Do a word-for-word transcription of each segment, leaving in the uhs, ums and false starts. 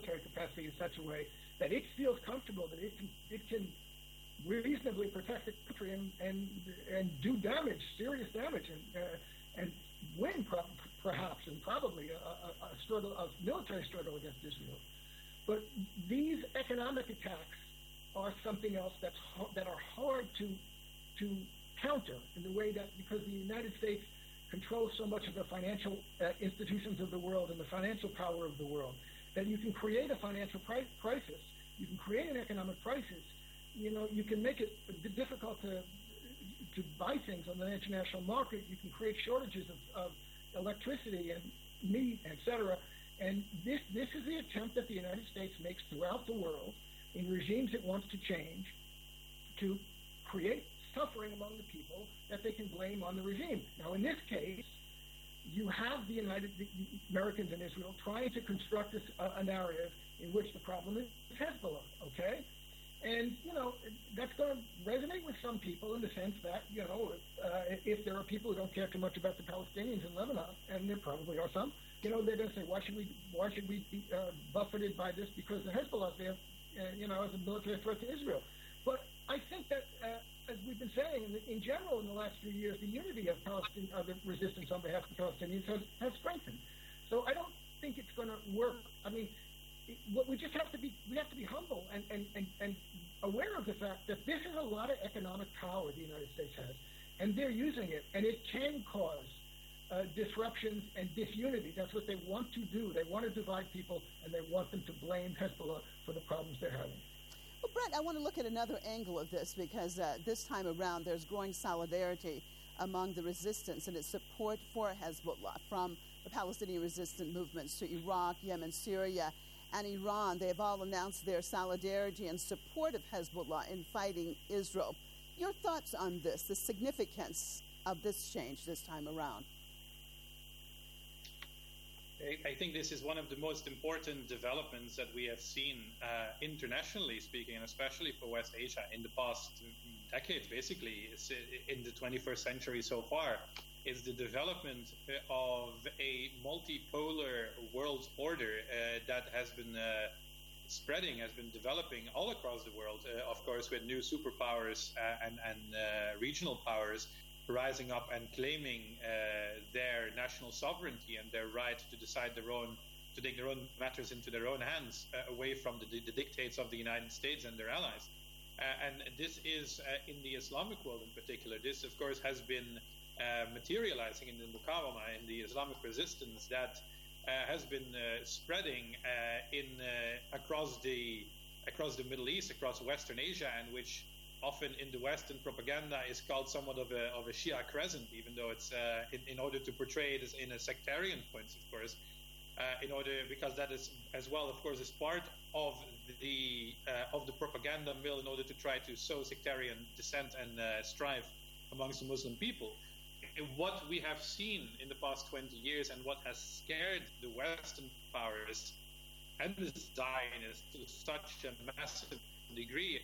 military capacity in such a way that it feels comfortable that it can it can reasonably protect the country and and, and do damage, serious damage, and uh, and win pro- perhaps and probably a, a, a struggle, a military struggle against Israel. But these economic attacks are something else that's that are hard to to counter in the way that, because the United States controls so much of the financial uh, institutions of the world and the financial power of the world, that you can create a financial pri- crisis, you can create an economic crisis, you know, you can make it difficult to to buy things on the international market, you can create shortages of, of electricity and meat, et cetera. And this this is the attempt that the United States makes throughout the world in regimes it wants to change, to create suffering among the people that they can blame on the regime. Now, in this case, you have the United the Americans and Israel trying to construct this, uh, a narrative in which the problem is Hezbollah, okay? And, you know, that's going to resonate with some people in the sense that, you know, uh, if there are people who don't care too much about the Palestinians in Lebanon, and there probably are some, you know, they're going to say, why should we why should we be uh, buffeted by this because the Hezbollah is there, uh, you know, as a military threat to Israel. But I think that, uh, as we've been saying, in, in general in the last few years, the unity of Palestine, of the resistance on behalf of the Palestinians has, has strengthened. So I don't think it's going to work. I mean, it, what we just have to be, we have to be humble and, and, and, and aware of the fact that this is a lot of economic power the United States has, and they're using it, and it can cause uh, disruptions and disunity. That's what they want to do. They want to divide people, and they want them to blame Hezbollah for the problems they're having. Well, Brett, I want to look at another angle of this, because uh, this time around there's growing solidarity among the resistance and its support for Hezbollah, from the Palestinian resistance movements to Iraq, Yemen, Syria, and Iran. They have all announced their solidarity and support of Hezbollah in fighting Israel. Your thoughts on this, the significance of this change this time around? I think this is one of the most important developments that we have seen uh, internationally speaking, and especially for West Asia in the past decades, basically, in the twenty-first century so far, is the development of a multipolar world order uh, that has been uh, spreading, has been developing all across the world, uh, of course, with new superpowers uh, and, and uh, regional powers rising up and claiming uh, their national sovereignty and their right to decide their own, to take their own matters into their own hands, uh, away from the, the dictates of the United States and their allies. Uh, and this is, uh, in the Islamic world in particular, this, of course, has been uh, materializing in the Muqawama, in the Islamic resistance that uh, has been uh, spreading uh, in uh, across the across the Middle East, across Western Asia, and which often in the Western propaganda is called somewhat of a, of a Shia crescent, even though it's uh, in, in order to portray it as in a sectarian point, of course, uh, in order, because that is as well, of course, is part of the uh, of the propaganda mill in order to try to sow sectarian dissent and uh, strife amongst the Muslim people. What we have seen in the past twenty years and what has scared the Western powers and the Zionists to such a massive degree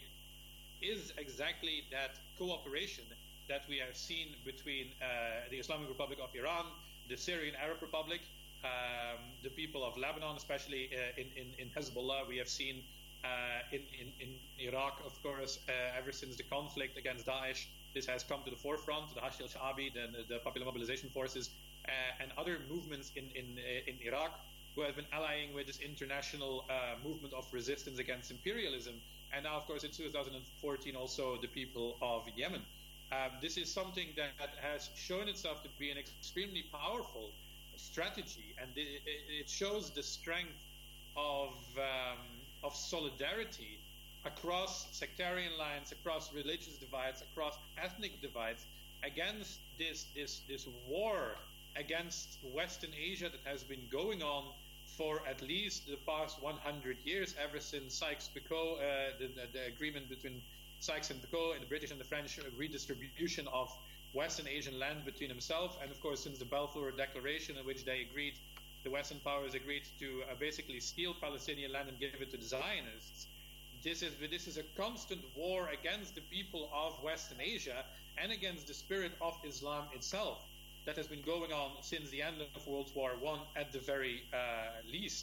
is exactly that cooperation that we have seen between uh, the Islamic Republic of Iran, the Syrian Arab Republic, um, the people of Lebanon, especially uh, in, in, in Hezbollah. We have seen uh, in, in, in Iraq, of course, uh, ever since the conflict against Daesh, this has come to the forefront, the Hashd al-Sha'abi, the, the Popular Mobilization Forces, uh, and other movements in, in, in Iraq who have been allying with this international uh, movement of resistance against imperialism. And now, of course, in two thousand fourteen, also the people of Yemen. Um, this is something that has shown itself to be an extremely powerful strategy, and it, it shows the strength of um, of solidarity across sectarian lines, across religious divides, across ethnic divides, against this this this war against Western Asia that has been going on for at least the past one hundred years, ever since Sykes-Picot, uh, the, the, the agreement between Sykes and Picot and the British and the French redistribution of Western Asian land between themselves, and of course since the Balfour Declaration, in which they agreed, the Western powers agreed to uh, basically steal Palestinian land and give it to the Zionists. This is this is a constant war against the people of Western Asia and against the spirit of Islam itself that has been going on since the end of World War One at the very uh, least.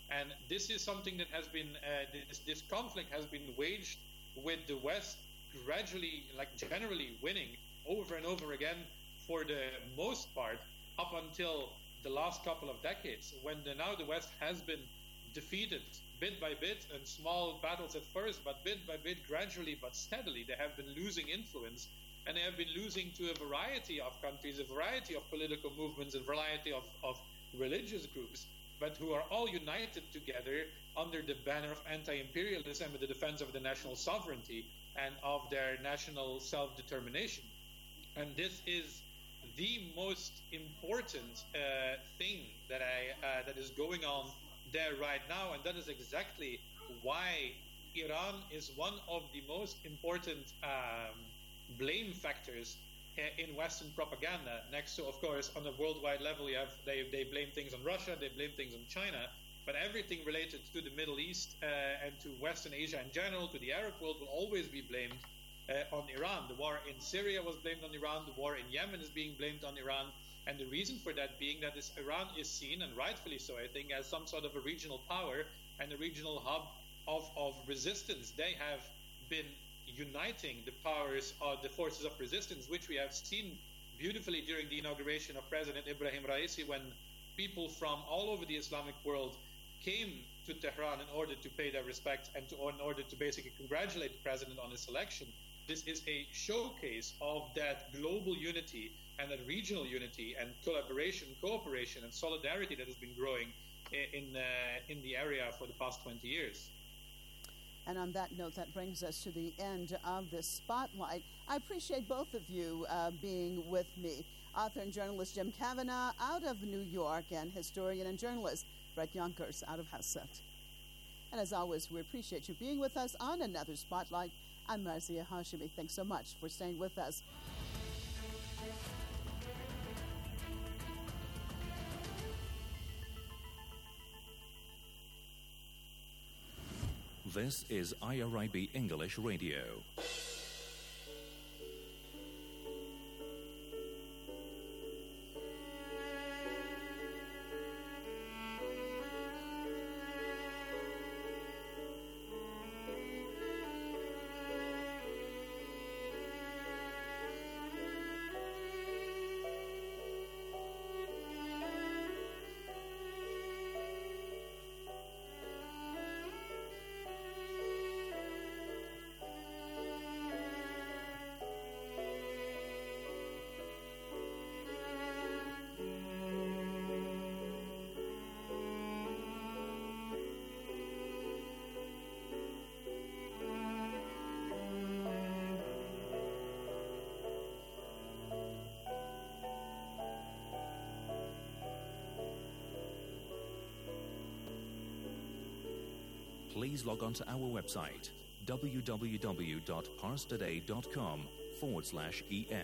And this is something that has been, uh, this, this conflict has been waged with the West gradually, like generally winning over and over again for the most part up until the last couple of decades, when the, now the West has been defeated bit by bit in small battles at first, but bit by bit, gradually but steadily, they have been losing influence, and they have been losing to a variety of countries, a variety of political movements, a variety of, of religious groups, but who are all united together under the banner of anti-imperialism and the defense of the national sovereignty and of their national self-determination. And this is the most important uh, thing that I uh, that is going on there right now, and that is exactly why Iran is one of the most important um, blame factors in Western propaganda. Next to, of course, on a worldwide level, you have they they blame things on Russia, they blame things on China, but everything related to the Middle East uh, and to Western Asia in general, to the Arab world, will always be blamed uh, on Iran. The war in Syria was blamed on Iran. The war in Yemen is being blamed on Iran. And the reason for that being that this Iran is seen, and rightfully so, I think, as some sort of a regional power and a regional hub of, of resistance. They have been uniting the powers of the forces of resistance, which we have seen beautifully during the inauguration of President Ibrahim Raisi, when people from all over the Islamic world came to Tehran in order to pay their respect and to, in order to basically congratulate the president on his election. This is a showcase of that global unity and that regional unity and collaboration, cooperation, and solidarity that has been growing in uh, in the area for the past twenty years. And on that note, that brings us to the end of this spotlight. I appreciate both of you uh, being with me. Author and journalist Jim Kavanagh out of New York, and historian and journalist Bret Yonkers out of Hasselt. And as always, we appreciate you being with us on another Spotlight. I'm Marzieh Hashemi. Thanks so much for staying with us. This is I R I B English Radio. Please log on to our website, www.parstoday.com forward slash EN.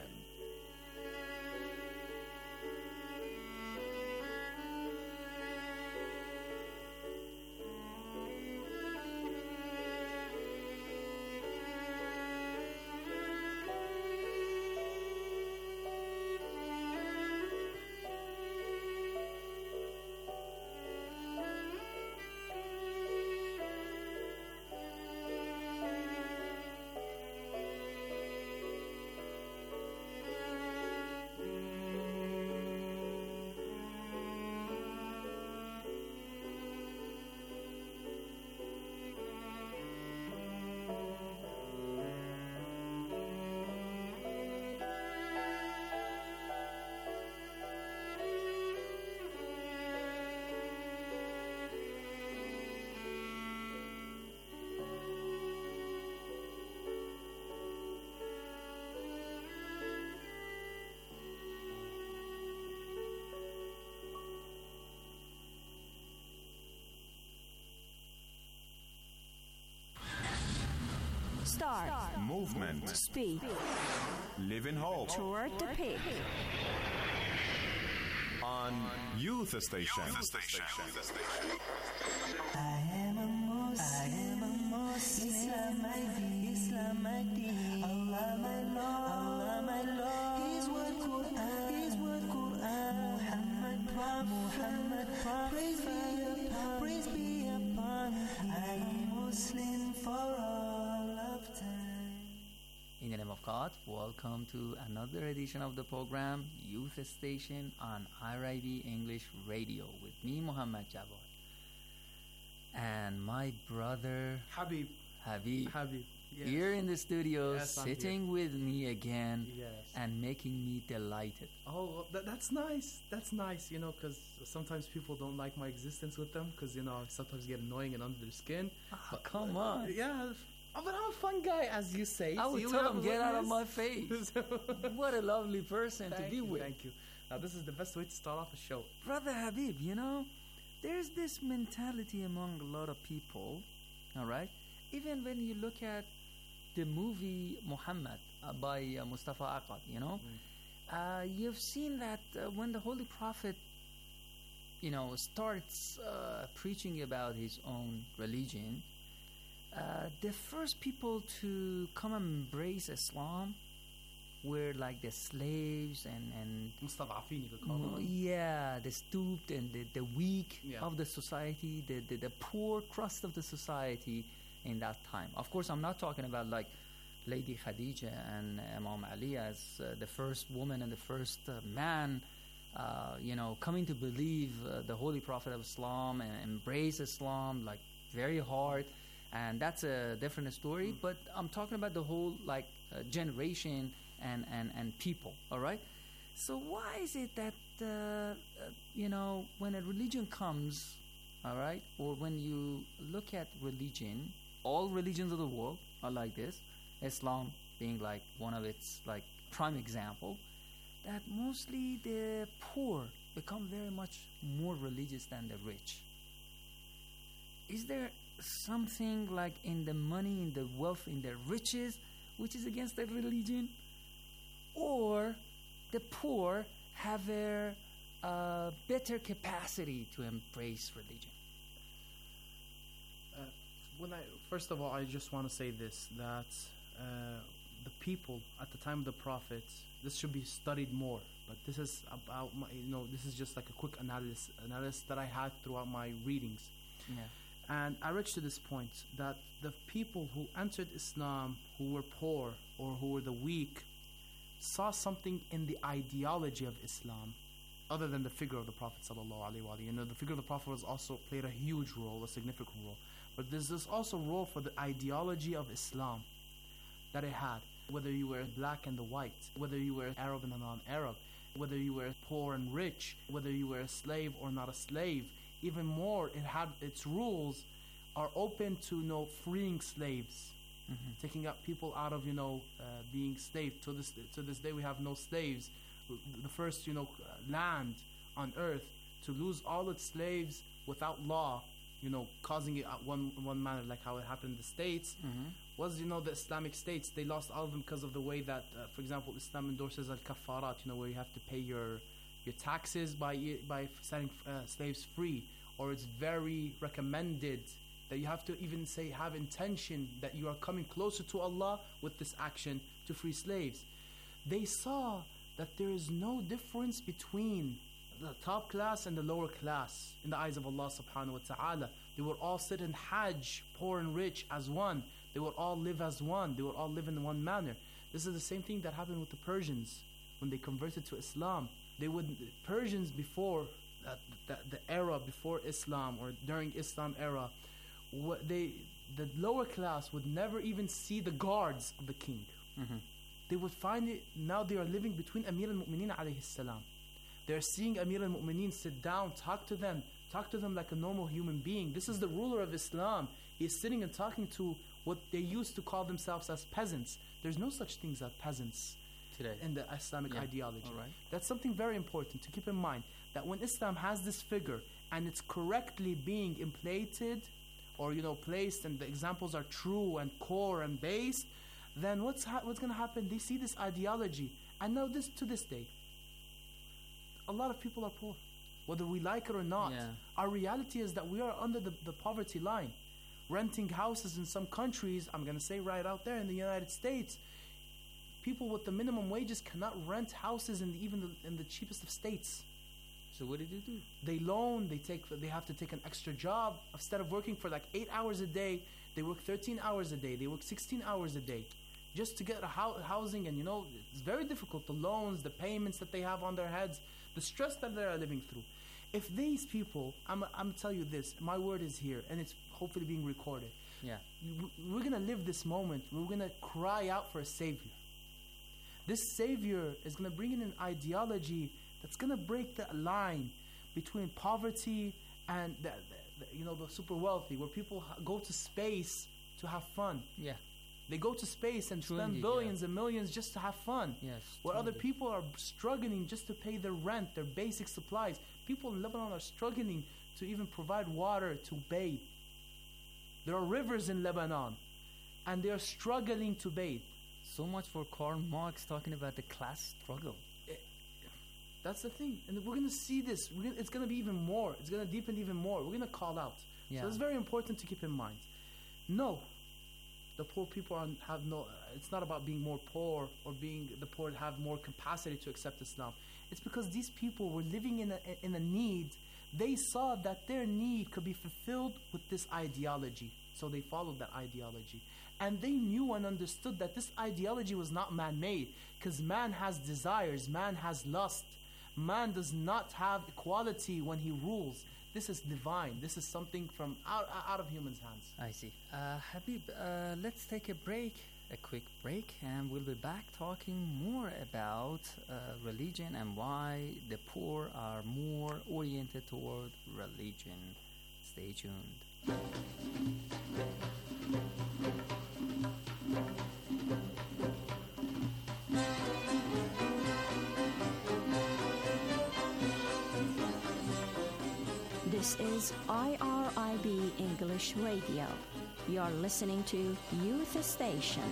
Start. Start. Movement. Speak. Live in hope. Tour de Peak. On Youth Station. Youth Station. I am a Muslim. I am a Muslim. Islam my deen. Islam my deen. Allah my Lord. Allah my Lord. His word Quran. His word Quran. Muhammad Prophet. Muhammad Prophet. Praise be. Praise be. Aqat. Welcome to another edition of the program Youth Station on I R I B English Radio with me, Muhammad Jawad, and my brother Habib. Habib. Habib. Yes. Here in the studio, Yes, I'm sitting here. with me again, Yes. and making me delighted. Oh, that, that's nice. That's nice, you know, because sometimes people don't like my existence with them because, you know, I sometimes get annoying and under their skin. Oh, But- come on. Yeah, oh, but I'm a fun guy, as you say. I would See, we tell have him, a get out of witness." my face. What a lovely person to Thank be you, with. Thank you. Now, this is the best way to start off a show. Brother Habib, you know, there's this mentality among a lot of people, all right? Even when you look at the movie Muhammad uh, by uh, Mustafa Aqad, you know, uh, you've seen that uh, when the Holy Prophet, you know, starts uh, preaching about his own religion, uh, the first people to come and embrace Islam were like the slaves and, and Mustada'afin, you could call Mm, them. yeah, the stooped and the, the weak Yeah. of the society, the, the, the poor crust of the society in that time. Of course, I'm not talking about like Lady Khadija and Imam Ali as uh, the first woman and the first uh, man, uh, you know, coming to believe uh, the Holy Prophet of Islam and embrace Islam like very hard. And that's a different story. But I'm talking about the whole like uh, generation and, and, and people, all right? So why is it that, uh, uh, you know, when a religion comes, all right, or when you look at religion, all religions of the world are like this, Islam being like one of its like prime example, that mostly the poor become very much more religious than the rich. Is there something like in the money, in the wealth, in the riches, which is against the religion? Or the poor have a uh, better capacity to embrace religion? Uh, when I first of all, I just want to say this: that uh, the people at the time of the Prophet, this should be studied more. But this is about my, you know, this is just like a quick analysis, analysis that I had throughout my readings. Yeah. And I reached to this point that the people who entered Islam, who were poor or who were the weak, saw something in the ideology of Islam, other than the figure of the Prophet sallallahu alaihi wasallam. You know, the figure of the Prophet was also played a huge role, a significant role. But there's this also role for the ideology of Islam that it had. Whether you were black and the white, whether you were Arab and a non-Arab, whether you were poor and rich, whether you were a slave or not a slave. Even more, it had its rules are open to, you know, freeing slaves, Mm-hmm. taking up people out of, you know, uh, being slaves. To this to this day, we have no slaves. The first, you know, land on earth to lose all its slaves without law, you know, causing it at one one manner, like how it happened in the States, Mm-hmm. was, you know, the Islamic states. They lost all of them because of the way that, uh, for example, Islam endorses al-kafarat, you know, where you have to pay your your taxes by by setting uh, slaves free, or it's very recommended that you have to even say have intention that you are coming closer to Allah with this action to free slaves. They saw that there is no difference between the top class and the lower class in the eyes of Allah subhanahu wa ta'ala. They would all sit in Hajj, poor and rich, as one. They would all live as one. They would all live in one manner. This is the same thing that happened with the Persians when they converted to Islam. They would Persians before uh, the, the era before Islam or during Islam era, what they the lower class would never even see the guards of the king. Mm-hmm. They would find it, now they are living between Amir al-Mu'mineen alayhi salam. They're seeing Amir al-Mu'mineen sit down, talk to them, talk to them like a normal human being. This is the ruler of Islam. He's sitting and talking to what they used to call themselves as peasants. There's no such things as peasants Today. in the Islamic Yeah. ideology. All right. That's something very important to keep in mind, that when Islam has this figure and it's correctly being implanted or, you know, placed, and the examples are true and core and based, then what's ha- what's going to happen? They see this ideology, and now this to this day, a lot of people are poor, whether we like it or not. Yeah. Our reality is that we are under the, the poverty line, renting houses in some countries. I'm going to say right out there in the United States, people with the minimum wages cannot rent houses in the, even the, in the cheapest of states. So what did you do? They loan, they take, they have to take an extra job. Instead of working for like eight hours a day, they work thirteen hours a day. They work sixteen hours a day. just to get a hou- housing, and you know, it's very difficult. The loans, the payments that they have on their heads, the stress that they're living through. If these people, I'm, I'm gonna tell you this, my word is here, and it's hopefully being recorded. Yeah. We're gonna live this moment. We're gonna cry out for a savior. This savior is gonna bring in an ideology that's gonna break the line between poverty and the, the, the, you know, the super wealthy, where people ha- go to space to have fun. Yeah. They go to space and True spend indeed, billions yeah. and millions just to have fun. Yes. Where true other indeed. people are struggling just to pay their rent, their basic supplies. People in Lebanon are struggling to even provide water to bathe. There are rivers in Lebanon, and they are struggling to bathe. So much for Karl Marx talking about the class struggle. That's the thing. And we're going to see this. We're gonna, it's going to be even more. It's going to deepen even more. We're going to call out. Yeah. So it's very important to keep in mind. No, the poor people are, have no, uh, it's not about being more poor or being the poor have more capacity to accept Islam. It's because these people were living in a, in a need. They saw that their need could be fulfilled with this ideology. So they followed that ideology. And they knew and understood that this ideology was not man-made, because man has desires, man has lust. Man does not have equality when he rules. This is divine. This is something from out, out of humans' hands. I see. Uh, Habib, uh, let's take a break, a quick break, and we'll be back talking more about uh, religion and why the poor are more oriented toward religion. Stay tuned. This is I R I B English Radio. You're listening to Youth Station.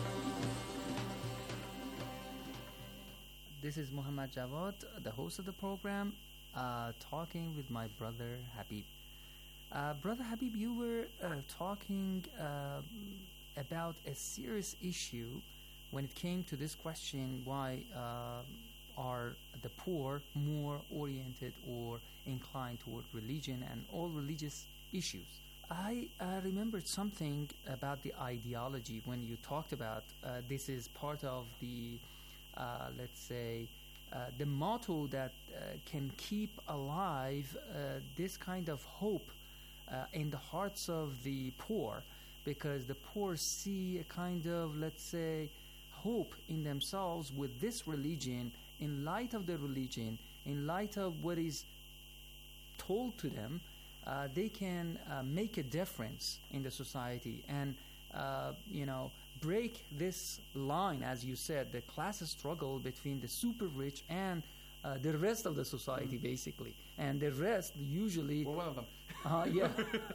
This is Muhammad Jawad, the host of the program, uh, talking with my brother Habib. Uh, brother Habib, you were uh, talking uh, about a serious issue when it came to this question, why uh, are the poor more oriented or inclined toward religion and all religious issues. I uh, remembered something about the ideology when you talked about uh, this is part of the, uh, let's say, uh, the motto that uh, can keep alive uh, this kind of hope uh, in the hearts of the poor, because the poor see a kind of, let's say, hope in themselves with this religion. In light of the religion, in light of what is told to them, uh, they can uh, make a difference in the society and, uh, you know, break this line, as you said, the class struggle between the super rich and uh, the rest of the society, mm. basically. And the rest usually... We're one of them. Uh, yeah.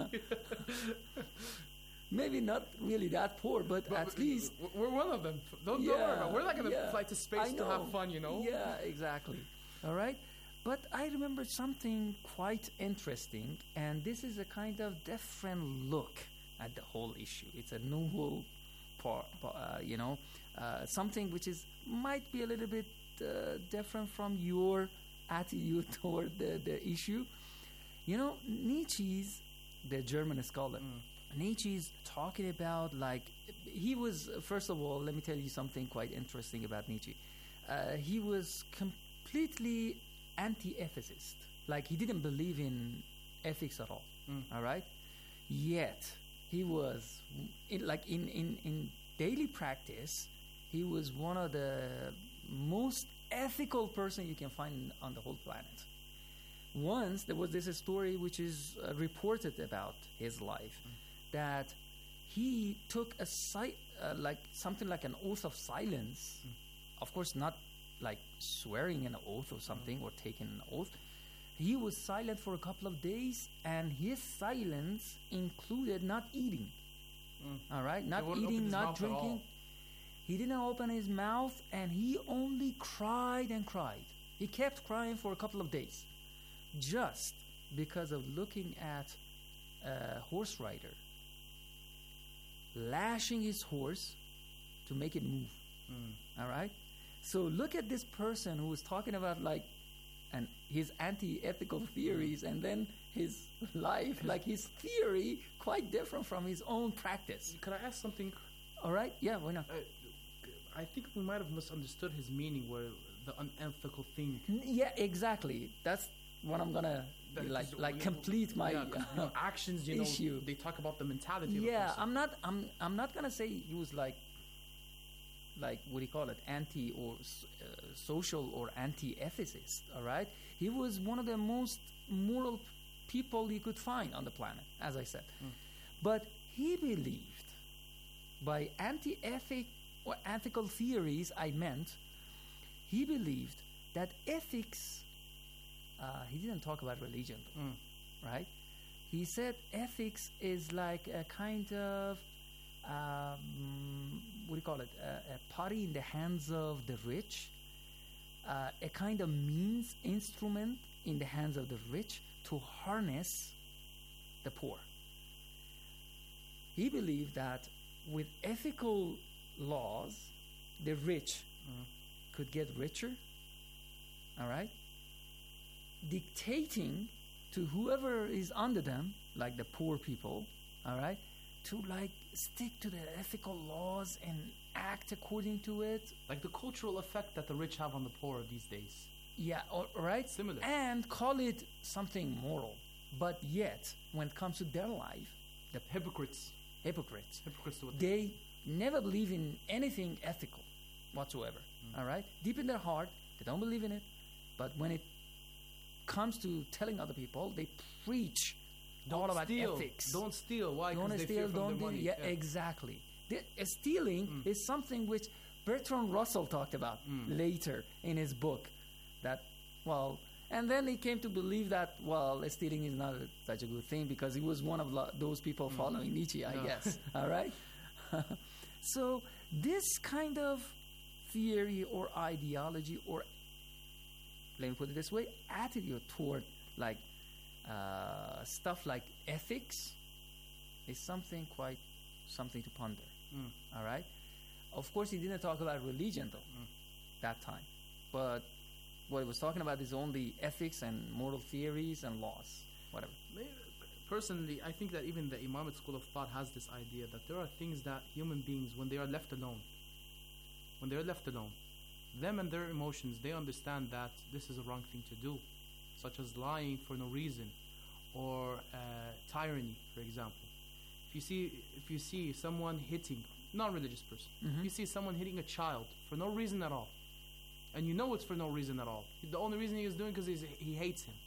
Maybe not really that poor, but, but at least... We're one of them. Don't, yeah, don't worry about it. We're not going to yeah, fly to space to have fun, you know? Yeah, exactly. All right? But I remember something quite interesting, and this is a kind of different look at the whole issue. It's a novel part, uh, you know, uh, something which is might be a little bit uh, different from your attitude toward the, the issue. You know, Nietzsche's, the German scholar, mm. Nietzsche's talking about, like, he was, first of all, let me tell you something quite interesting about Nietzsche. Uh, he was completely anti-ethicist. Like, he didn't believe in ethics at all. Mm. All right? Yet, he was, in, like, in, in, in daily practice, he was one of the most ethical person you can find on the whole planet. Once, there was this story which is uh, reported about his life, mm. that he took a si- uh, like something like an oath of silence. Mm. Of course, not like swearing an oath or something, mm. or taking an oath. He was silent for a couple of days, and his silence included not eating. Mm. All right, not eating, not drinking. He didn't open his mouth, and he only cried and cried. He kept crying for a couple of days, just because of looking at a horse rider lashing his horse to make it move. Mm. All right? So look at this person who was talking about, like, and his anti-ethical theories, and then his life, like his theory, quite different from his own practice. Can I ask something? All right? Yeah, why not? Uh, I think we might have misunderstood his meaning, where the unethical thing. N- Yeah, exactly. That's what I'm gonna that like is- like you know, complete my yeah, 'cause, you know, actions. You know, issue. they talk about the mentality. Of a Yeah, person. I'm not. I'm. I'm not gonna say he was like, like what do you call it, anti or s- uh, social or anti-ethicist. All right, he was one of the most moral people you could find on the planet, as I said. Mm. But he believed, by anti-ethic or ethical theories, I meant, he believed that ethics. Uh, he didn't talk about religion, though, Mm. right? He said ethics is like a kind of, um, what do you call it, a, a potty in the hands of the rich, uh, a kind of means, instrument in the hands of the rich to harness the poor. He believed that with ethical laws, the rich Mm. could get richer, all right? Dictating to whoever is under them, like the poor people, all right, to like stick to the ethical laws and act according to it. Like the cultural effect that the rich have on the poor these days. Yeah, all right. Similar. And call it something moral. But yet, when it comes to their life, the Hypocrites. hypocrites, Hypocrites to it. they never believe in anything ethical whatsoever. All right? Deep in their heart, they don't believe in it. But when it comes to telling other people, they preach Don't all about steal. ethics. Don't steal. Why? Don't Because they steal, fear from don't their do- money. Yeah, exactly. The, uh, stealing Mm. is something which Bertrand Russell talked about Mm. later in his book. That, well, and then he came to believe that, well, stealing is not a, such a good thing because he was one of lo- those people following Nietzsche, I Yeah. guess. All right? So, this kind of theory or ideology or, let me put it this way, attitude toward like uh, stuff like ethics is something quite something to ponder. Mm. All right. Of course, he didn't talk about religion though Mm. that time, but what he was talking about is only ethics and moral theories and laws, whatever. Maybe- Personally, I think that even the Imamate school of thought has this idea that there are things that human beings, when they are left alone, when they are left alone, them and their emotions, they understand that this is a wrong thing to do, such as lying for no reason, or uh, tyranny, for example. If you see, if you see someone hitting, non-religious person, Mhm. if you see someone hitting a child for no reason at all, and you know it's for no reason at all, the only reason he is doing because he hates him.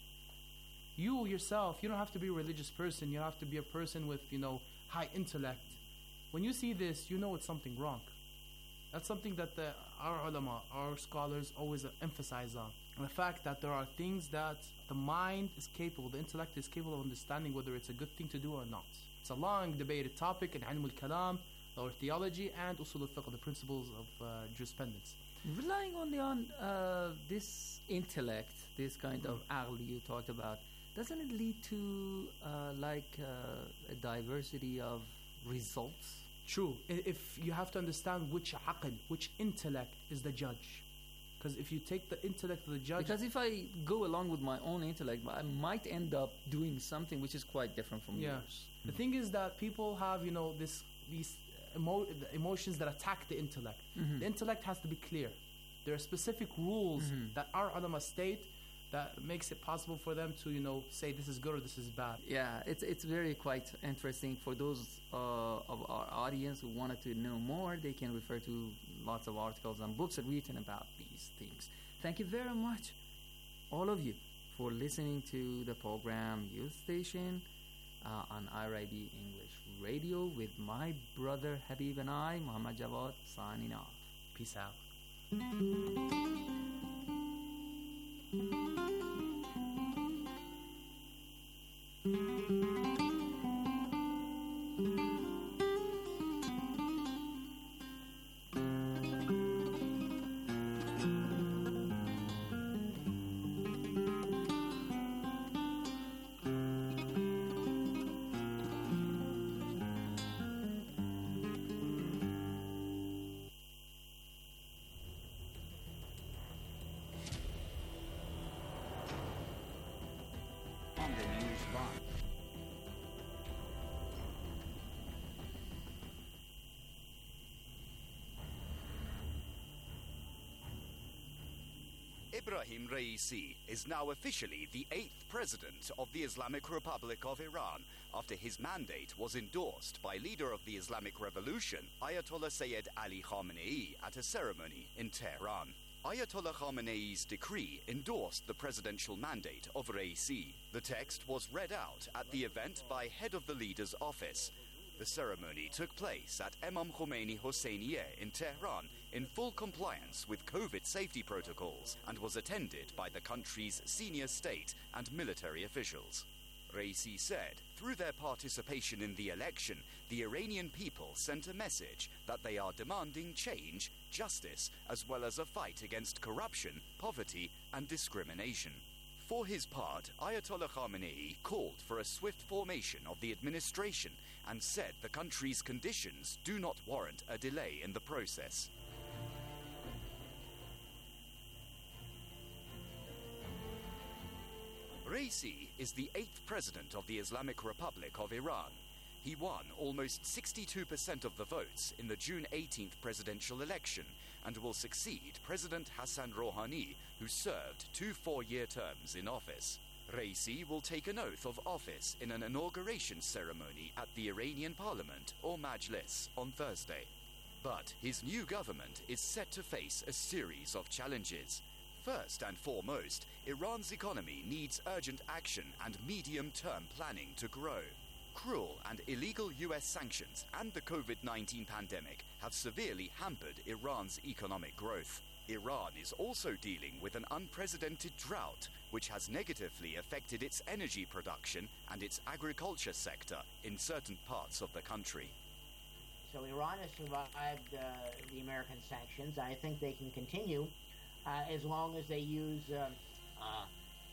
You yourself, you don't have to be a religious person. You have to be a person with, you know, high intellect. When you see this, you know it's something wrong. That's something that the, our ulama, our scholars always uh, emphasize on. And the fact that there are things that the mind is capable, the intellect is capable of understanding whether it's a good thing to do or not. It's a long debated topic in ilm al-kalam, or theology, and usul al-fiqh, the principles of uh, jurisprudence. Relying only on uh, this intellect, this kind of aql you talked about, doesn't it lead to uh, like uh, a diversity of results? True. I- If you have to understand which aql, which intellect is the judge. Because if you take the intellect of the judge... Because if I go along with my own intellect, I might end up doing something which is quite different from Yeah. yours. The thing is that people have, you know, this these emo- the emotions that attack the intellect. Mhm. The intellect has to be clear. There are specific rules Mhm. that our ulama state that makes it possible for them to, you know, say this is good or this is bad. Yeah, it's it's very quite interesting for those uh, of our audience who wanted to know more. They can refer to lots of articles and books written about these things. Thank you very much, all of you, for listening to the program Youth Station uh, on I R I B English Radio with my brother Habib and I, Muhammad Jawad, signing off. Peace out. On the news bar. Ebrahim Raisi is now officially the eighth president of the Islamic Republic of Iran after his mandate was endorsed by leader of the Islamic Revolution, Ayatollah Sayyid Ali Khamenei, at a ceremony in Tehran. Ayatollah Khamenei's decree endorsed the presidential mandate of Raisi. The text was read out at the event by head of the leader's office. The ceremony took place at Imam Khomeini Hosseinieh in Tehran in full compliance with COVID safety protocols and was attended by the country's senior state and military officials. Raisi said, through their participation in the election, the Iranian people sent a message that they are demanding change, justice, as well as a fight against corruption, poverty, and discrimination. For his part, Ayatollah Khamenei called for a swift formation of the administration and said the country's conditions do not warrant a delay in the process. Raisi is the eighth president of the Islamic Republic of Iran. He won almost sixty-two percent of the votes in the June eighteenth presidential election and will succeed President Hassan Rouhani, who served two four-year terms in office. Raisi will take an oath of office in an inauguration ceremony at the Iranian parliament, or Majlis, on Thursday. But his new government is set to face a series of challenges. First and foremost, Iran's economy needs urgent action and medium-term planning to grow. Cruel and illegal U S sanctions and the COVID nineteen pandemic have severely hampered Iran's economic growth. Iran is also dealing with an unprecedented drought, which has negatively affected its energy production and its agriculture sector in certain parts of the country. So Iran has survived uh, the American sanctions. I think they can continue uh, as long as they use uh, uh,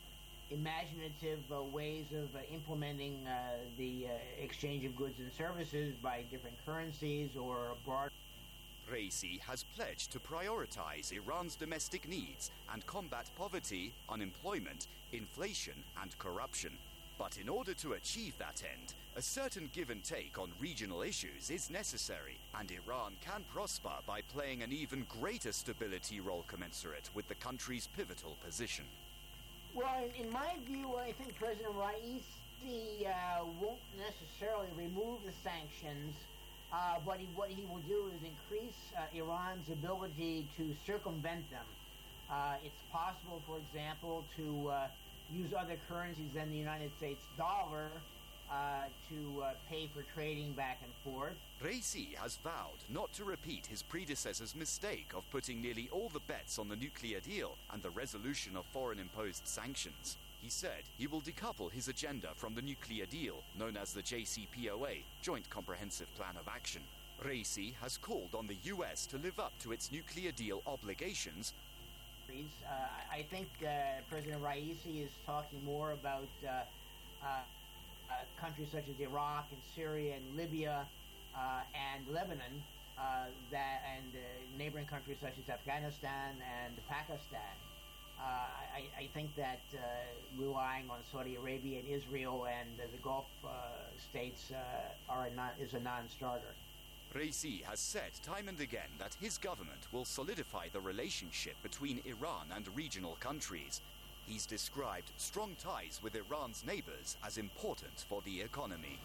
imaginative uh, ways of uh, implementing uh, the uh, exchange of goods and services by different currencies or abroad. Raisi has pledged to prioritize Iran's domestic needs and combat poverty, unemployment, inflation, and corruption. But in order to achieve that end, a certain give and take on regional issues is necessary, and Iran can prosper by playing an even greater stability role commensurate with the country's pivotal position. Well, in, in my view, I think President Raisi uh, won't necessarily remove the sanctions. Uh, what he what he will do is increase uh, Iran's ability to circumvent them. Uh, it's possible, for example, to uh, use other currencies than the United States dollar uh, to uh, pay for trading back and forth. Raisi has vowed not to repeat his predecessor's mistake of putting nearly all the bets on the nuclear deal and the resolution of foreign-imposed sanctions. He said he will decouple his agenda from the nuclear deal, known as the J C P O A, Joint Comprehensive Plan of Action. Raisi has called on the U S to live up to its nuclear deal obligations. Uh, I think uh, President Raisi is talking more about uh, uh, uh, countries such as Iraq and Syria and Libya uh, and Lebanon, uh, that and uh, neighboring countries such as Afghanistan and Pakistan. Uh, I, I think that uh, relying on Saudi Arabia and Israel and uh, the Gulf uh, states uh, are a non, is a non-starter. Raisi has said time and again that his government will solidify the relationship between Iran and regional countries. He's described strong ties with Iran's neighbors as important for the economy.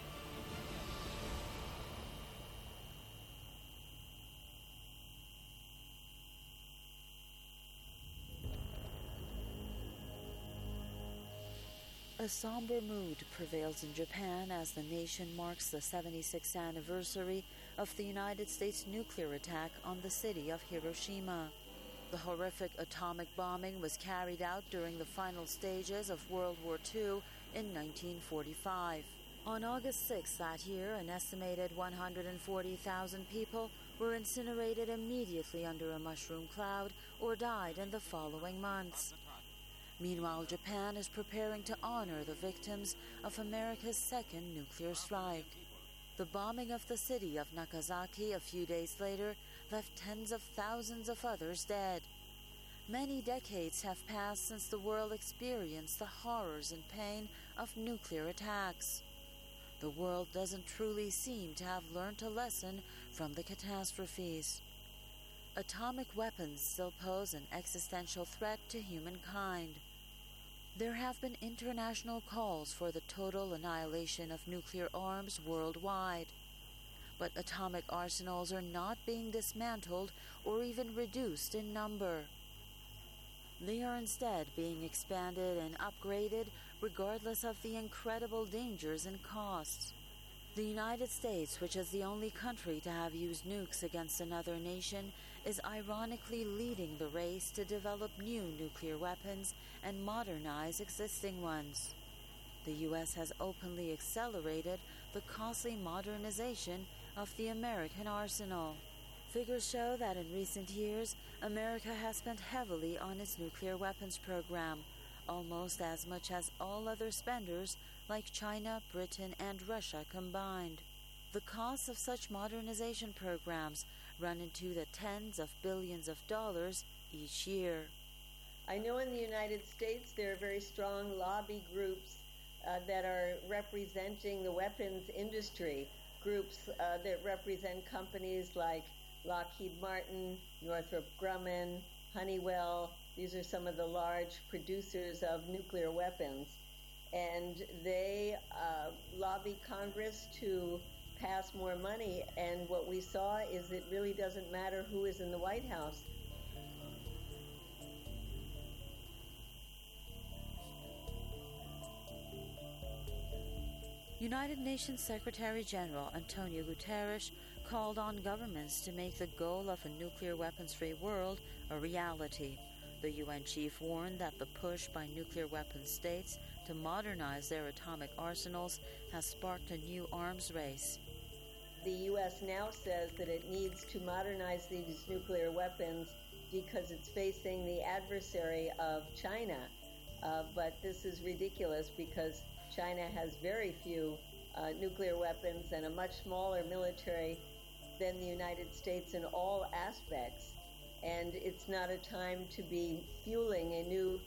A somber mood prevails in Japan as the nation marks the seventy-sixth anniversary of the United States nuclear attack on the city of Hiroshima. The horrific atomic bombing was carried out during the final stages of World War Two in nineteen forty-five. On August sixth that year, an estimated one hundred forty thousand people were incinerated immediately under a mushroom cloud or died in the following months. Meanwhile, Japan is preparing to honor the victims of America's second nuclear strike. The bombing of the city of Nagasaki a few days later left tens of thousands of others dead. Many decades have passed since the world experienced the horrors and pain of nuclear attacks. The world doesn't truly seem to have learned a lesson from the catastrophes. atomic weapons still pose an existential threat to humankind. There have been international calls for the total annihilation of nuclear arms worldwide. But atomic arsenals are not being dismantled or even reduced in number. They are instead being expanded and upgraded regardless of the incredible dangers and costs. The United States, which is the only country to have used nukes against another nation, is ironically leading the race to develop new nuclear weapons and modernize existing ones. The U S has openly accelerated the costly modernization of the American arsenal. Figures show that in recent years, America has spent heavily on its nuclear weapons program, almost as much as all other spenders like China, Britain, and Russia combined. The costs of such modernization programs run into the tens of billions of dollars each year. I know in the United States there are very strong lobby groups uh, that are representing the weapons industry, groups uh, that represent companies like Lockheed Martin, Northrop Grumman, Honeywell. These are some of the large producers of nuclear weapons. And they uh, lobby Congress to pass more money. And what we saw is it really doesn't matter who is in the White House. United Nations Secretary General Antonio Guterres called on governments to make the goal of a nuclear weapons-free world a reality. The U N chief warned that the push by nuclear weapons states to modernize their atomic arsenals has sparked a new arms race. The U S now says that it needs to modernize these nuclear weapons because it's facing the adversary of China. Uh, but this is ridiculous because China has very few uh, nuclear weapons and a much smaller military than the United States in all aspects. And it's not a time to be fueling a new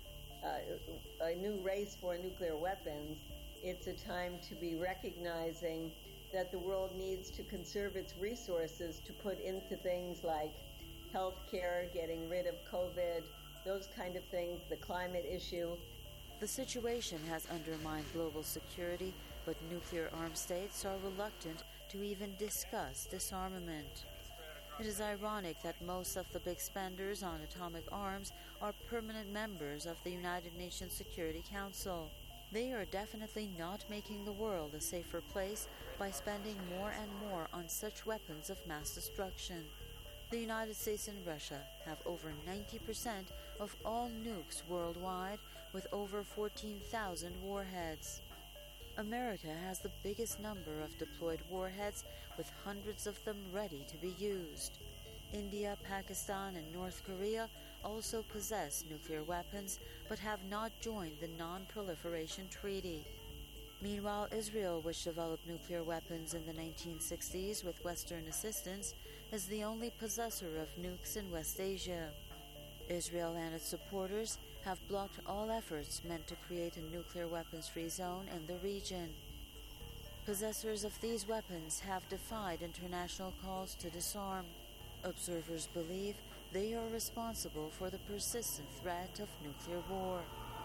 uh, a new race for nuclear weapons. It's a time to be recognizing that the world needs to conserve its resources to put into things like healthcare, getting rid of COVID, those kind of things, the climate issue. The situation has undermined global security, but nuclear-armed states are reluctant to even discuss disarmament. It is ironic that most of the big spenders on atomic arms are permanent members of the United Nations Security Council. They are definitely not making the world a safer place by spending more and more on such weapons of mass destruction. The United States and Russia have over ninety percent of all nukes worldwide, with over fourteen thousand warheads. America has the biggest number of deployed warheads, with hundreds of them ready to be used. India, Pakistan, and North Korea also possess nuclear weapons, but have not joined the Non-Proliferation Treaty. Meanwhile, Israel, which developed nuclear weapons in the nineteen sixties with Western assistance, is the only possessor of nukes in West Asia. Israel and its supporters have blocked all efforts meant to create a nuclear weapons-free zone in the region. Possessors of these weapons have defied international calls to disarm. Observers believe they are responsible for the persistent threat of nuclear war.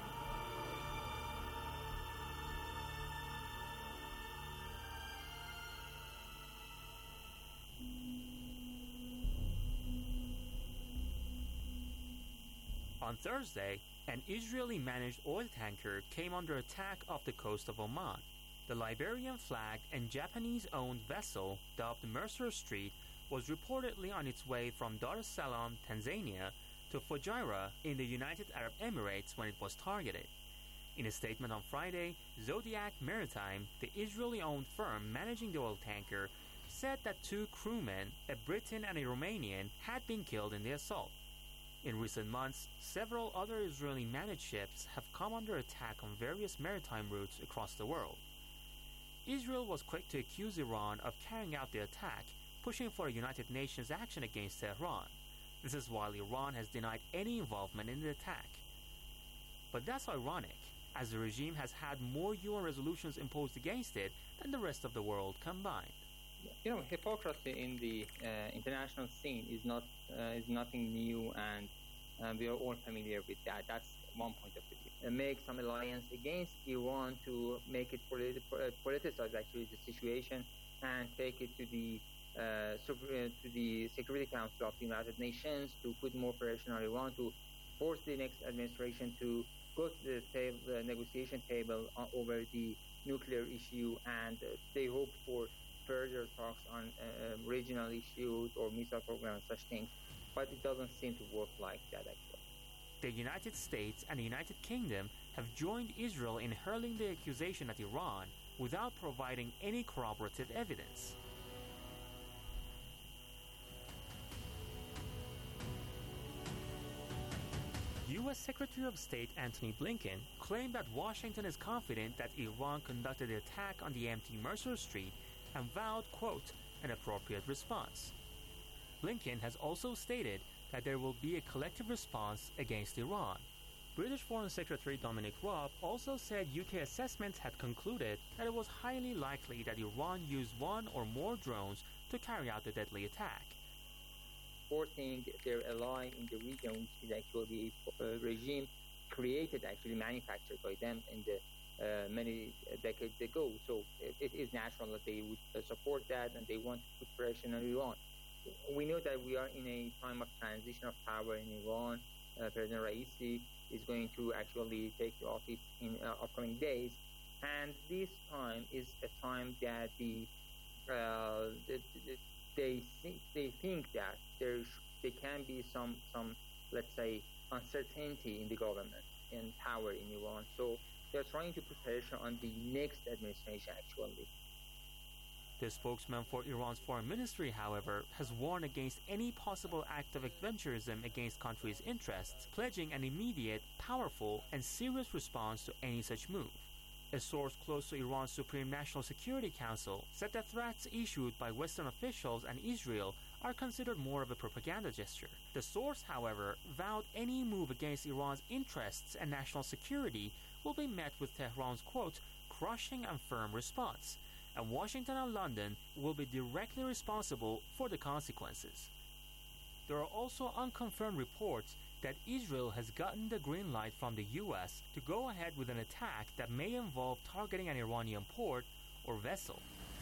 On Thursday, an Israeli-managed oil tanker came under attack off the coast of Oman. The Liberian-flagged and Japanese-owned vessel, dubbed Mercer Street, was reportedly on its way from Dar es Salaam, Tanzania, to Fujairah in the United Arab Emirates when it was targeted. In a statement on Friday, Zodiac Maritime, the Israeli-owned firm managing the oil tanker, said that two crewmen, a Briton and a Romanian, had been killed in the assault. In recent months, several other Israeli-managed ships have come under attack on various maritime routes across the world. Israel was quick to accuse Iran of carrying out the attack, pushing for a United Nations action against Tehran. This is while Iran has denied any involvement in the attack. But that's ironic, as the regime has had more U N resolutions imposed against it than the rest of the world combined. you know, hypocrisy in the uh, international scene is not uh, is nothing new, and um, we are all familiar with that. That's one point of view. Uh, make some alliance against Iran to make it politi- uh, politicize actually the situation and take it to the uh, super, uh, to the Security Council of the United Nations to put more pressure on Iran, to force the next administration to go to the table, uh, negotiation table uh, over the nuclear issue, and uh, they hope for further talks on uh, regional issues or missile programs, such things. But it doesn't seem to work like that, actually. The United States and the United Kingdom have joined Israel in hurling the accusation at Iran without providing any corroborative evidence. U S Secretary of State Antony Blinken claimed that Washington is confident that Iran conducted the attack on the empty Mercer Street and vowed, quote, an appropriate response. Blinken has also stated that there will be a collective response against Iran. British Foreign Secretary Dominic Raab also said U K assessments had concluded that it was highly likely that Iran used one or more drones to carry out the deadly attack. Forcing their ally in the region, which is actually a regime created, actually manufactured by them in the uh, many decades ago. So it, it is natural that they would uh, support that, and they want to put pressure on Iran. We know that we are in a time of transition of power in Iran. Uh, President Raisi is going to actually take the office in uh, upcoming days, and this time is a time that the, uh, the, the they think they think that there sh- there can be some some let's say uncertainty in the government and power in Iran. So they're trying to put pressure on the next administration, actually. The spokesman for Iran's foreign ministry, however, has warned against any possible act of adventurism against country's interests, pledging an immediate, powerful, and serious response to any such move. A source close to Iran's Supreme National Security Council said that threats issued by Western officials and Israel are considered more of a propaganda gesture. The source, however, vowed any move against Iran's interests and national security will be met with Tehran's, quote, crushing and firm response, and Washington and London will be directly responsible for the consequences. There are also unconfirmed reports that Israel has gotten the green light from the U S to go ahead with an attack that may involve targeting an Iranian port or vessel.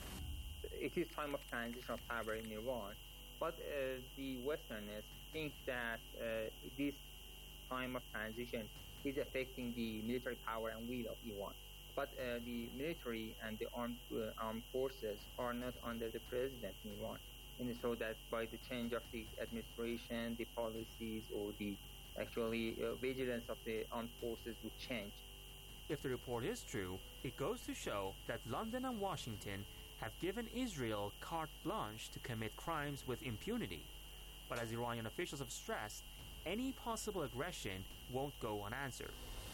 It is time of transition of power in Iran, but uh, the Westerners think that uh, this time of transition is affecting the military power and will of Iran. But uh, the military and the armed uh, armed forces are not under the president in Iran. And so that by the change of the administration, the policies, or the actually uh, vigilance of the armed forces would change. If the report is true, it goes to show that London and Washington have given Israel carte blanche to commit crimes with impunity. But as Iranian officials have stressed, any possible aggression won't go unanswered.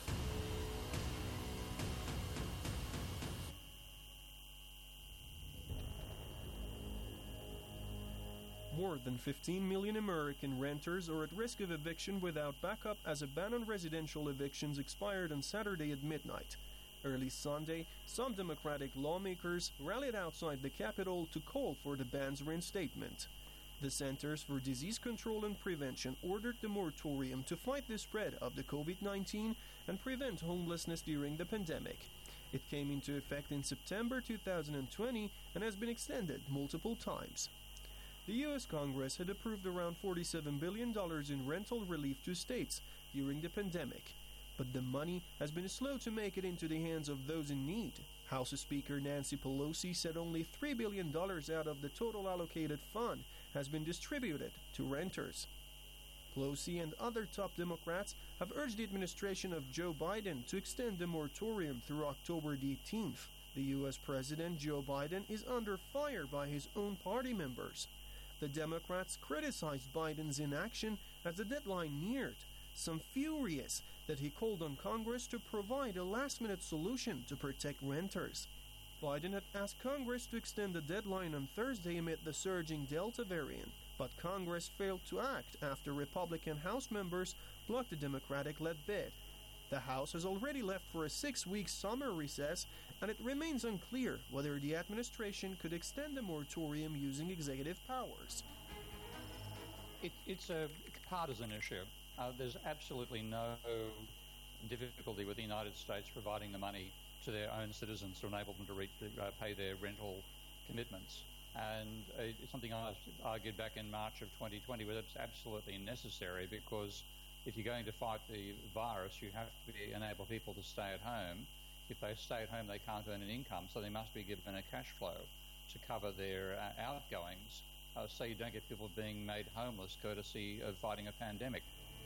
More than fifteen million American renters are at risk of eviction without backup as a ban on residential evictions expired on Saturday at midnight. Early Sunday, some Democratic lawmakers rallied outside the Capitol to call for the ban's reinstatement. The Centers for Disease Control and Prevention ordered the moratorium to fight the spread of the COVID nineteen and prevent homelessness during the pandemic. It came into effect in September two thousand twenty and has been extended multiple times. The U S Congress had approved around forty-seven billion dollars in rental relief to states during the pandemic, but the money has been slow to make it into the hands of those in need. House Speaker Nancy Pelosi said only three billion dollars out of the total allocated fund has been distributed to renters. Pelosi and other top Democrats have urged the administration of Joe Biden to extend the moratorium through October the eighteenth. The U S President Joe Biden is under fire by his own party members. The Democrats criticized Biden's inaction as the deadline neared, some furious that he called on Congress to provide a last-minute solution to protect renters. Biden had asked Congress to extend the deadline on Thursday amid the surging Delta variant, but Congress failed to act after Republican House members blocked the Democratic-led bid. The House has already left for a six-week summer recess, and it remains unclear whether the administration could extend the moratorium using executive powers. It, it's a partisan issue. Uh, there's absolutely no difficulty with the United States providing the money to their own citizens to enable them to re- uh, pay their rental commitments. And uh, it's something I argued back in March of twenty twenty, where it's absolutely necessary, because if you're going to fight the virus, you have to be, enable people to stay at home. If they stay at home, they can't earn an income, so they must be given a cash flow to cover their uh, outgoings, uh, so you don't get people being made homeless courtesy of fighting a pandemic.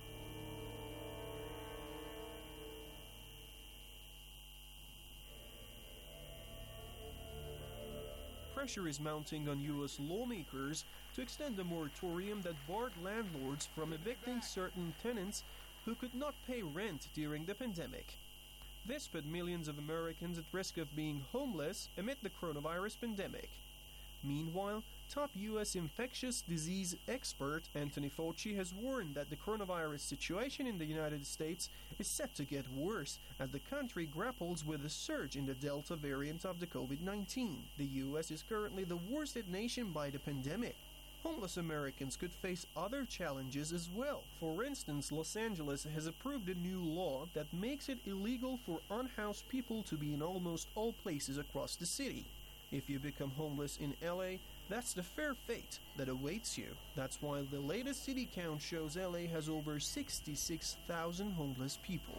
Pressure is mounting on U S lawmakers to extend a moratorium that barred landlords from evicting certain tenants who could not pay rent during the pandemic. This put millions of Americans at risk of being homeless amid the coronavirus pandemic. Meanwhile, top U S infectious disease expert Anthony Fauci has warned that the coronavirus situation in the United States is set to get worse as the country grapples with a surge in the Delta variant of the COVID nineteen. The U S is currently the worst hit nation by the pandemic. Homeless Americans could face other challenges as well. For instance, Los Angeles has approved a new law that makes it illegal for unhoused people to be in almost all places across the city. If you become homeless in L A, that's the fair fate that awaits you. That's why the latest city count shows L A has over sixty-six thousand homeless people.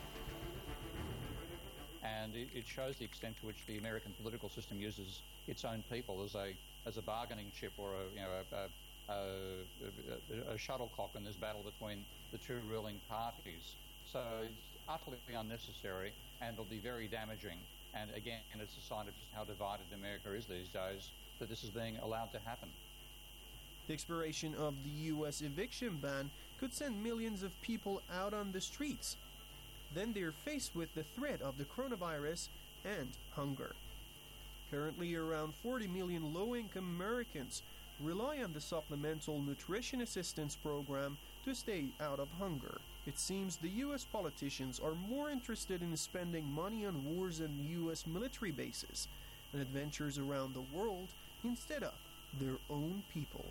And it, it shows the extent to which the American political system uses its own people as a as a bargaining chip, or a you know a, a, a, a shuttlecock in this battle between the two ruling parties. So it's utterly unnecessary, and it'll be very damaging. And again, it's a sign of just how divided America is these days, that this is being allowed to happen. The expiration of the U S eviction ban could send millions of people out on the streets. Then they're faced with the threat of the coronavirus and hunger. Currently, around forty million low-income Americans rely on the Supplemental Nutrition Assistance Program to stay out of hunger. It seems the U S politicians are more interested in spending money on wars and U S military bases and adventures around the world instead of their own people.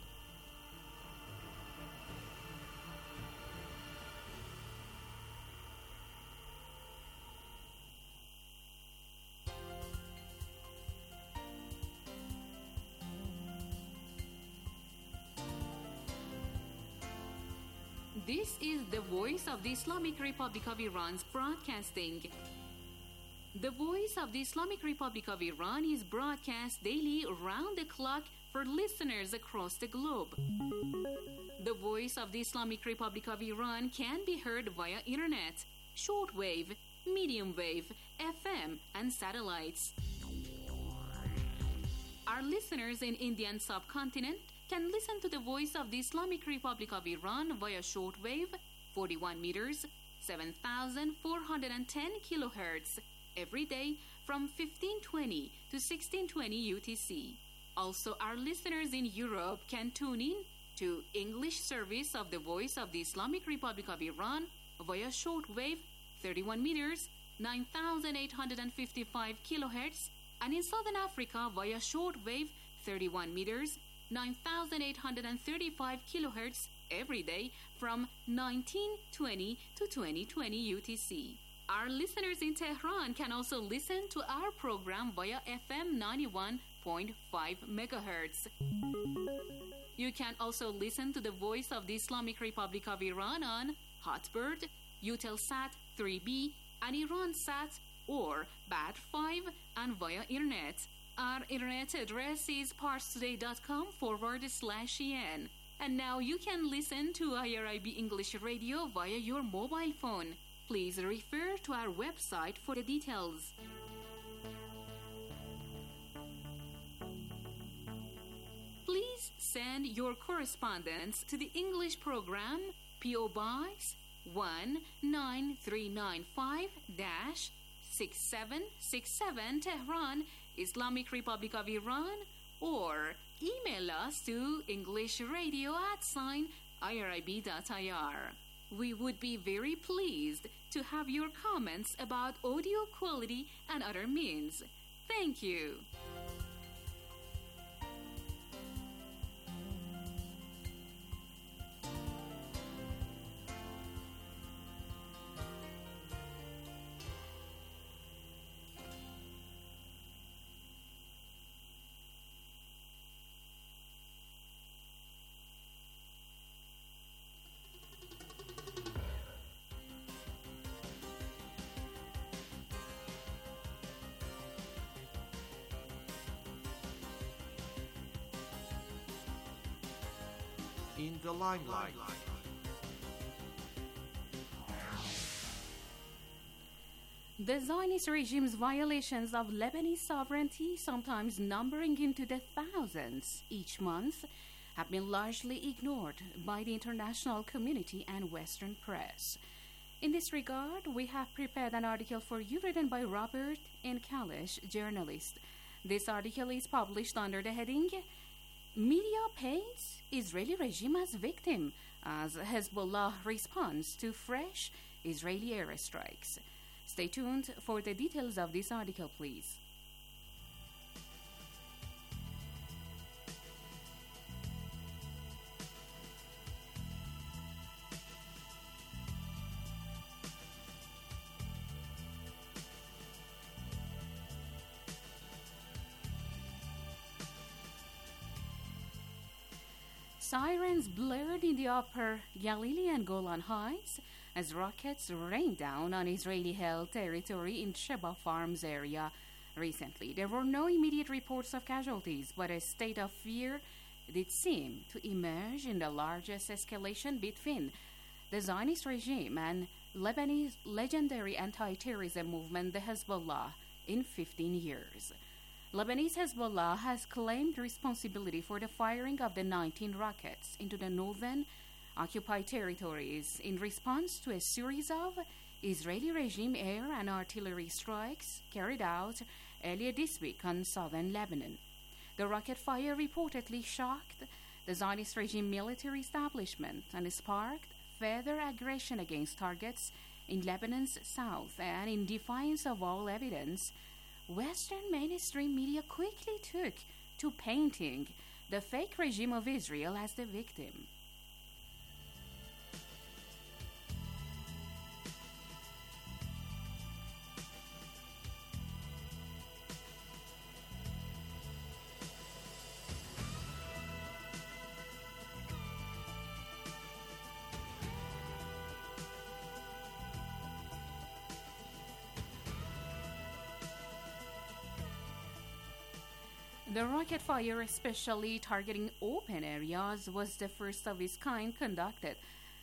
This is the voice of the Islamic Republic of Iran's broadcasting. The voice of the Islamic Republic of Iran is broadcast daily round the clock for listeners across the globe. The voice of the Islamic Republic of Iran can be heard via internet, shortwave, medium wave, F M, and satellites. Our listeners in Indian subcontinent can listen to the voice of the Islamic Republic of Iran via shortwave, forty-one meters, seven thousand four hundred ten kilohertz, every day from fifteen twenty to sixteen twenty U T C. Also, our listeners in Europe can tune in to English service of the voice of the Islamic Republic of Iran via shortwave, thirty-one meters, nine thousand eight hundred fifty-five kilohertz, and in Southern Africa via shortwave, thirty-one meters, nine thousand eight hundred thirty-five kilohertz every day from nineteen twenty to twenty twenty U T C. Our listeners in Tehran can also listen to our program via F M ninety-one point five megahertz. You can also listen to the voice of the Islamic Republic of Iran on Hotbird, Eutelsat three B, and Iransat, or B A T five, and via internet. Our internet address is parstoday.com forward slash en. And now you can listen to I R I B English Radio via your mobile phone. Please refer to our website for the details. Please send your correspondence to the English program, P O Box one nine three nine five, six seven six seven, Tehran, Islamic Republic of Iran, or email us to englishradio at sign irib.ir. We would be very pleased to have your comments about audio quality and other means. Thank you. In the limelight. The Zionist regime's violations of Lebanese sovereignty, sometimes numbering into the thousands each month, have been largely ignored by the international community and Western press. In this regard, we have prepared an article for you written by Robert N. Kalish, journalist. This article is published under the heading Media Paints Israeli Regime as Victim as Hezbollah responds to fresh Israeli airstrikes. Stay tuned for the details of this article, please. Sirens blared in the upper Galilee and Golan Heights as rockets rained down on Israeli-held territory in Sheba Farms area recently. There were no immediate reports of casualties, but a state of fear did seem to emerge in the largest escalation between the Zionist regime and Lebanese legendary anti-terrorism movement, the Hezbollah, in fifteen years. Lebanese Hezbollah has claimed responsibility for the firing of the nineteen rockets into the northern occupied territories in response to a series of Israeli regime air and artillery strikes carried out earlier this week on southern Lebanon. The rocket fire reportedly shocked the Zionist regime military establishment and sparked further aggression against targets in Lebanon's south, and in defiance of all evidence, Western mainstream media quickly took to painting the fake regime of Israel as the victim. The rocket fire, especially targeting open areas, was the first of its kind conducted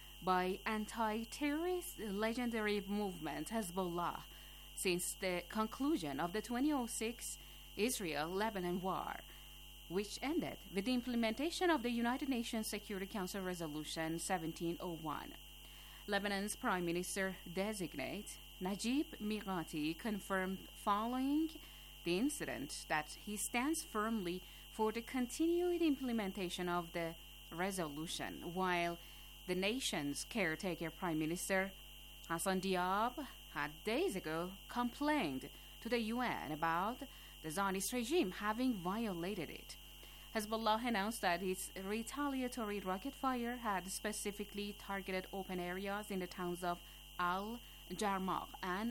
by anti-terrorist legendary movement Hezbollah since the conclusion of the twenty oh six Israel-Lebanon war, which ended with the implementation of the United Nations Security Council Resolution seventeen oh one. Lebanon's Prime Minister-designate Najib Mikati confirmed following the incident that he stands firmly for the continued implementation of the resolution, while the nation's caretaker Prime Minister Hassan Diab had days ago complained to the U N about the Zionist regime having violated it. Hezbollah announced that its retaliatory rocket fire had specifically targeted open areas in the towns of Al-Jarmah and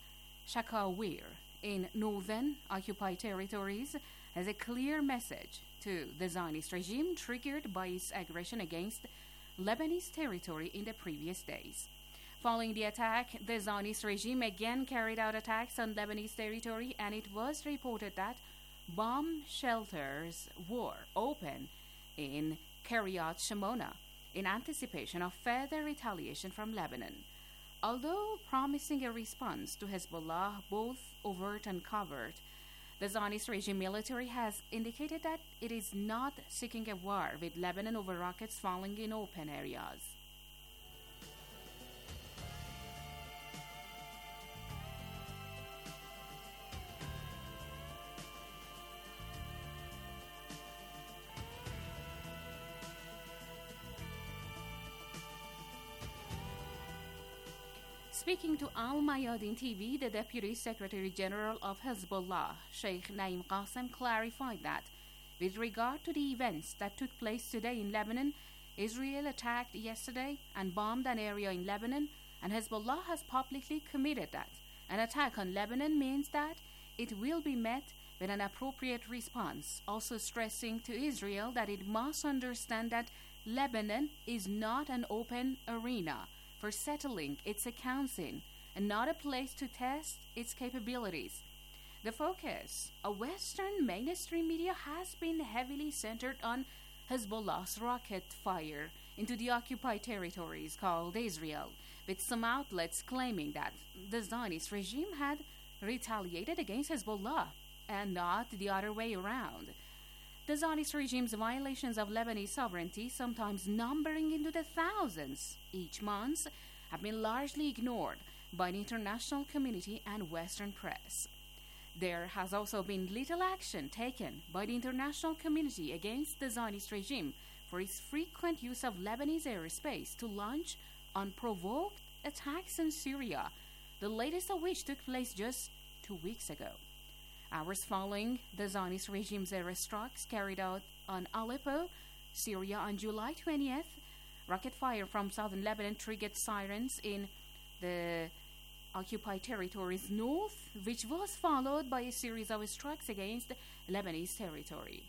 Al-Shakawir in northern occupied territories as a clear message to the Zionist regime triggered by its aggression against Lebanese territory in the previous days. Following the attack, the Zionist regime again carried out attacks on Lebanese territory, and it was reported that bomb shelters were open in Kiryat Shimona in anticipation of further retaliation from Lebanon. Although promising a response to Hezbollah, both overt and covert, the Zionist regime military has indicated that it is not seeking a war with Lebanon over rockets falling in open areas. Speaking to Al Mayadin T V, the Deputy Secretary General of Hezbollah, Sheikh Naim Qassem, clarified that with regard to the events that took place today in Lebanon, Israel attacked yesterday and bombed an area in Lebanon, and Hezbollah has publicly committed that an attack on Lebanon means that it will be met with an appropriate response, also stressing to Israel that it must understand that Lebanon is not an open arena for settling its accounts in, and not a place to test its capabilities. The focus of Western mainstream media has been heavily centered on Hezbollah's rocket fire into the occupied territories called Israel, with some outlets claiming that the Zionist regime had retaliated against Hezbollah and not the other way around. The Zionist regime's violations of Lebanese sovereignty, sometimes numbering into the thousands each month, have been largely ignored by the international community and Western press. There has also been little action taken by the international community against the Zionist regime for its frequent use of Lebanese airspace to launch unprovoked attacks in Syria, the latest of which took place just two weeks ago. Hours following the Zionist regime's airstrikes carried out on Aleppo, Syria on July twentieth, rocket fire from southern Lebanon triggered sirens in the occupied territories north, which was followed by a series of strikes against Lebanese territory.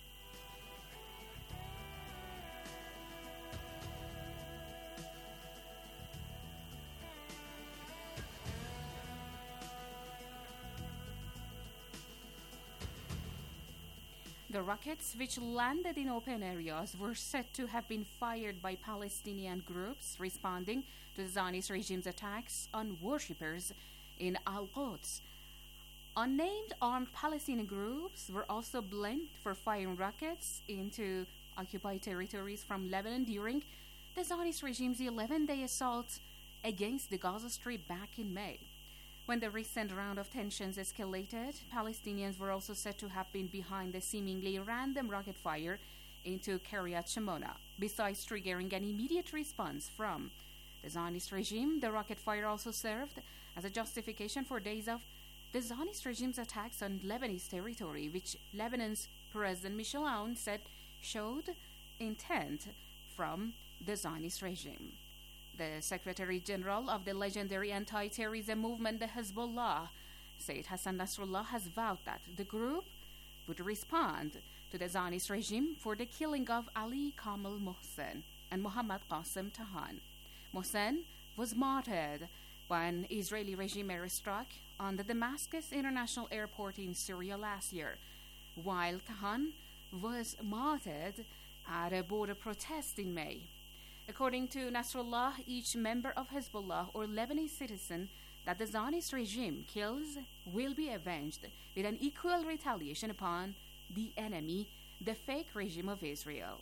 The rockets, which landed in open areas, were said to have been fired by Palestinian groups responding to the Zionist regime's attacks on worshippers in Al-Quds. Unnamed armed Palestinian groups were also blamed for firing rockets into occupied territories from Lebanon during the Zionist regime's eleven-day assault against the Gaza Strip back in May. When the recent round of tensions escalated, Palestinians were also said to have been behind the seemingly random rocket fire into Kiryat Shimona. Besides triggering an immediate response from the Zionist regime, the rocket fire also served as a justification for days of the Zionist regime's attacks on Lebanese territory, which Lebanon's President Michel Aoun said showed intent from the Zionist regime. The Secretary General of the legendary anti-terrorism movement, the Hezbollah, Sayyid Hassan Nasrallah, has vowed that the group would respond to the Zionist regime for the killing of Ali Kamal Mohsen and Mohammad Qassem Tahan. Mohsen was martyred by an Israeli regime airstrike on the Damascus International Airport in Syria last year, while Tahan was martyred at a border protest in May. According to Nasrallah, each member of Hezbollah or Lebanese citizen that the Zionist regime kills will be avenged with an equal retaliation upon the enemy, the fake regime of Israel.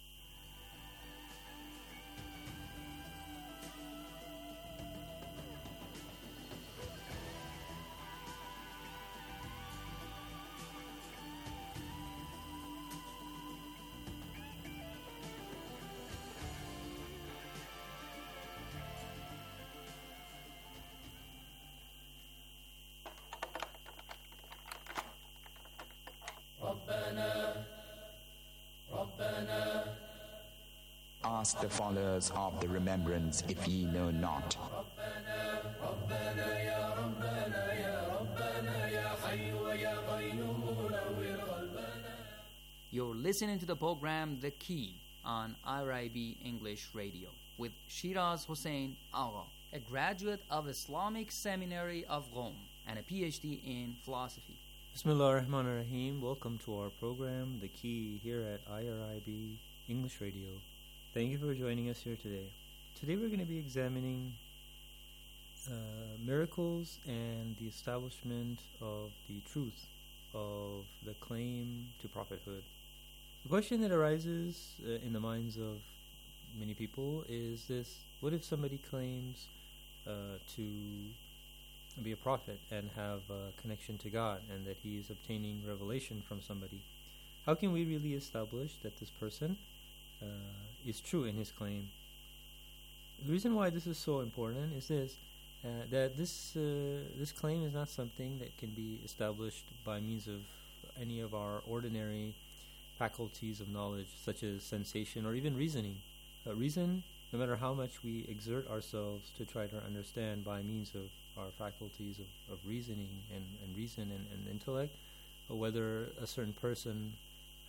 Ask the followers of the remembrance if ye know not. You're listening to the program The Key on I R I B English Radio with Shiraz Hussein Agha, a graduate of Islamic Seminary of Rome and a P H D in philosophy. Bismillah ar-Rahman ar-Rahim. Welcome to our program, The Key, here at I R I B English Radio. Thank you for joining us here today. Today we're going to be examining uh, miracles and the establishment of the truth of the claim to prophethood. The question that arises uh, in the minds of many people is this: what if somebody claims uh, to be a prophet and have a connection to God, and that he is obtaining revelation from somebody? How can we really establish that this person uh, is true in his claim? The reason why this is so important is this: uh, that this uh, this claim is not something that can be established by means of any of our ordinary faculties of knowledge, such as sensation or even reasoning. Uh, reason, no matter how much we exert ourselves to try to understand by means of our faculties of, of reasoning and, and reason and, and intellect, or whether a certain person uh,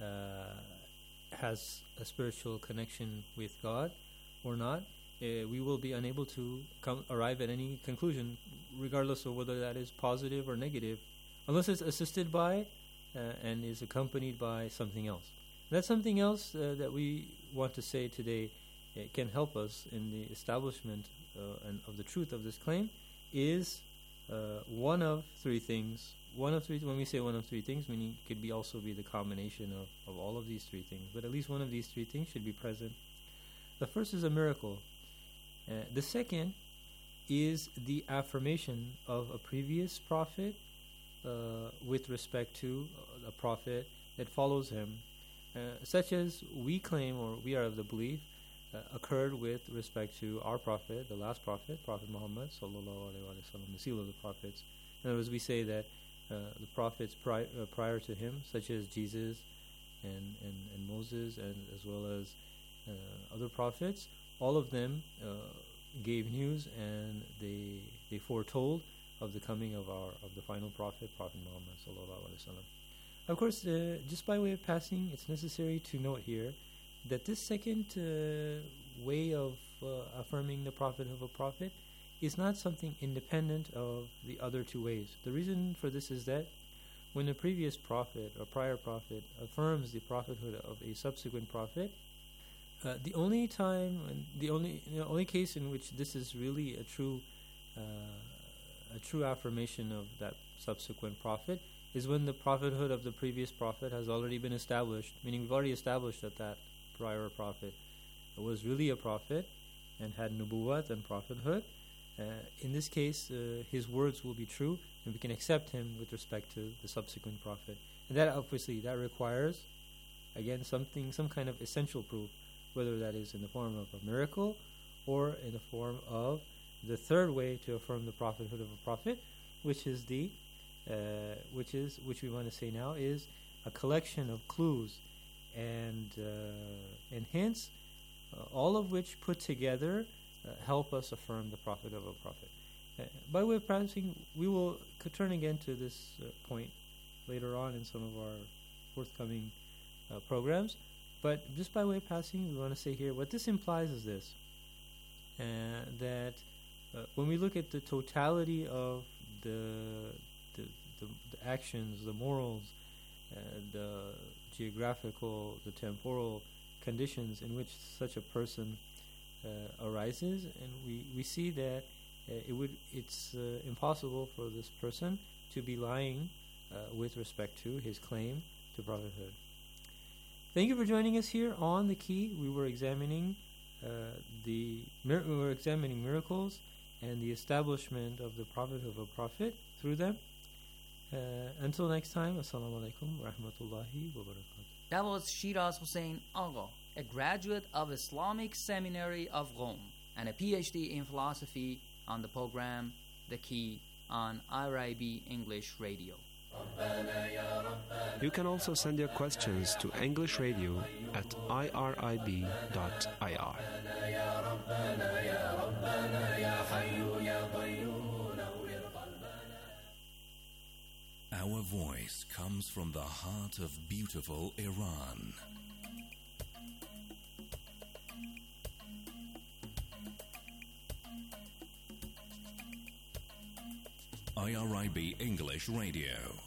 has a spiritual connection with God or not, uh, we will be unable to come arrive at any conclusion, regardless of whether that is positive or negative, unless it's assisted by uh, and is accompanied by something else. That's something else uh, that we want to say today. It can help us in the establishment uh, and of the truth of this claim is uh, one of three things. One of three. When we say one of three things, meaning it could be also be the combination of, of all of these three things, but at least one of these three things should be present. The first is a miracle. Uh, the second is the affirmation of a previous prophet uh, with respect to a prophet that follows him, uh, such as we claim or we are of the belief Uh, occurred with respect to our prophet, the last prophet, Prophet Muhammad sallallahu alaihi wasallam, the seal of the prophets. In other words, we say that uh, the prophets pri- uh, prior to him, such as Jesus and, and, and Moses, and as well as uh, other prophets, all of them uh, gave news and they they foretold of the coming of our of the final prophet, Prophet Muhammad sallallahu alaihi wasallam. Of course, uh, just by way of passing, it's necessary to note here that this second uh, way of uh, affirming the prophet of a prophet is not something independent of the other two ways. The reason for this is that when a previous prophet or prior prophet affirms the prophethood of a subsequent prophet, uh, the only time and the only the only case in which this is really a true uh, a true affirmation of that subsequent prophet is when the prophethood of the previous prophet has already been established, meaning we've already established that that prior prophet was really a prophet and had nubuwwat and prophethood. Uh, in this case, uh, his words will be true, and we can accept him with respect to the subsequent prophet. And that obviously that requires, again, something, some kind of essential proof, whether that is in the form of a miracle or in the form of the third way to affirm the prophethood of a prophet, which is the, uh, which is which we want to say now is a collection of clues and uh, and hints, uh, all of which put together uh, help us affirm the prophet of a prophet. Uh, by way of practicing, we will c- turn again to this uh, point later on in some of our forthcoming uh, programs. But just by way of passing, we want to say here, what this implies is this, uh, that uh, when we look at the totality of the the, the, the actions, the morals, uh, the geographical, the temporal conditions in which such a person uh, arises, and we, we see that uh, it would it's uh, impossible for this person to be lying uh, with respect to his claim to prophethood. Thank you for joining us here on The Key. We were examining uh, the mir- we were examining miracles and the establishment of the prophethood of a prophet through them. Uh, until next time, assalamu alaikum wa rahmatullahi wa barakatuh. That was Shiraz Hussein Agha, a graduate of Islamic Seminary of Rome and a P H D in philosophy, on the program The Key on I R I B English Radio. You can also send your questions to English Radio at I R I B dot I R. Our voice comes from the heart of beautiful Iran. I R I B English Radio.